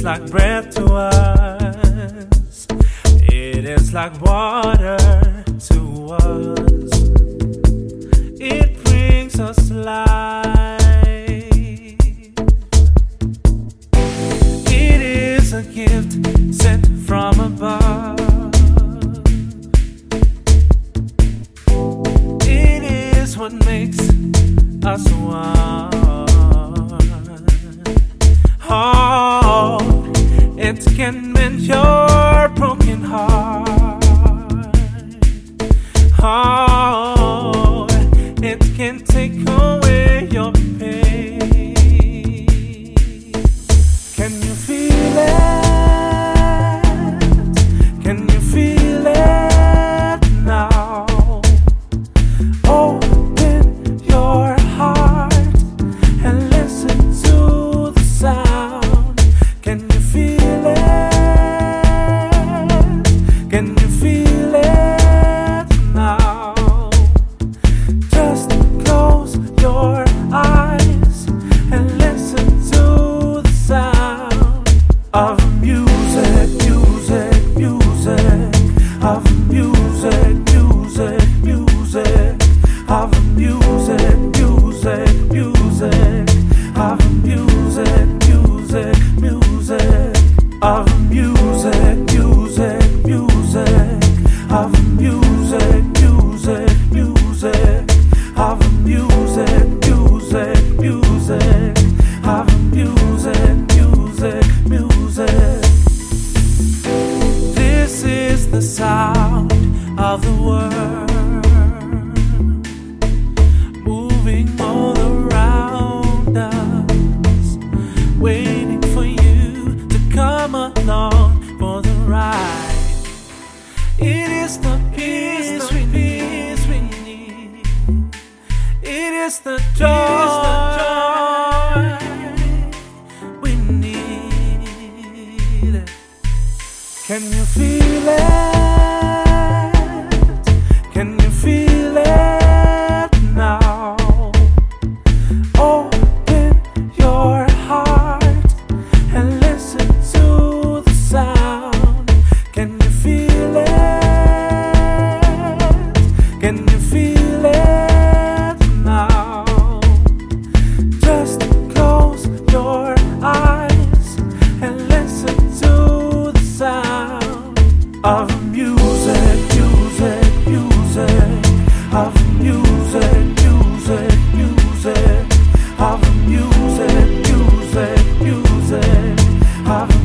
like breath to us. It is like water to us. It brings us life. It is a gift sent from above. It is what makes us one. Oh, it can mend your broken heart. Oh, it can take away your pain. Can you feel it? Can you feel it now? Open your heart and listen to the sound. Can you feel it? Can you feel it now? Just close your eyes and listen to the sound of music, music, music, of music, music, music, of music, music, music, of music, music, music, of music, music, music, of music, music, music, of music, music, music, of music, music, music. This is the sound of the world, moving all around us, waiting for you to come along for the ride. It is the peace we need. It is the joy we need. Can you feel it? Can you feel it now? Open your heart and listen to the sound. Can you feel it? Can you feel it now? Just close your eyes and listen to the sound of music, music, music, of music, music, music, of music, music, music, of